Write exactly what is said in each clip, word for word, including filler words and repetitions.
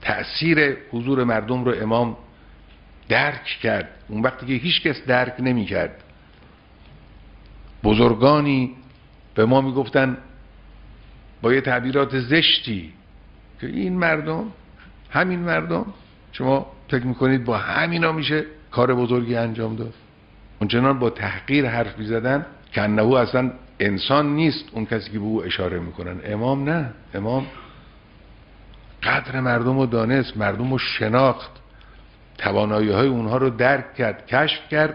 تأثیر حضور مردم رو امام درک کرد، اون وقتی که هیچ کس درک نمی کرد. بزرگانی به ما می گفتن با یه تعبیرات زشتی که این مردم، همین مردم، شما فکر میکنید با همینا میشه کار بزرگی انجام داد؟ اونچنان با تحقیر حرف میزدن که انه اصلا انسان نیست اون کسی که به او اشاره میکنن. امام نه، امام قدر مردم رو دانست، مردم رو شناخت، توانایی های اونها رو درک کرد، کشف کرد،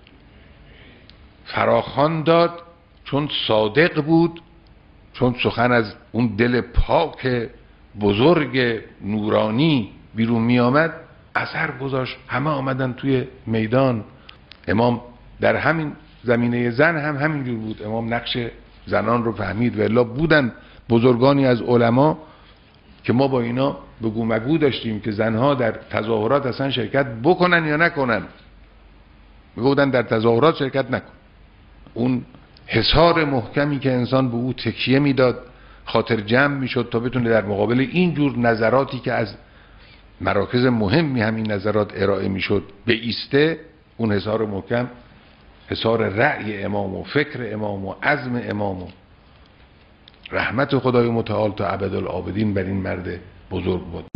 فراخوان داد، چون صادق بود، چون سخن از اون دل پاک بزرگ نورانی بیرون می آمد، اثر گذاشت. همه آمدن توی میدان. امام در همین زمینه زن هم همینجور بود، امام نقش زنان رو فهمید. و الا بودن بزرگانی از علما که ما با اینا بگو مگو داشتیم که زنها در تظاهرات اصلا شرکت بکنن یا نکنن. میگفتن در تظاهرات شرکت نکن. اون حصار محکمی که انسان به او تکیه میداد، خاطر جمع میشد تا بتونه در مقابل اینجور نظراتی که از مراکز مهمی همین نظرات ارائه میشد بایسته. اون حصار محکم حصار رأی امام و فکر امام و عزم امام و رحمت خدای متعال تا ابدالآبدین بر این مرد بزرگ بود.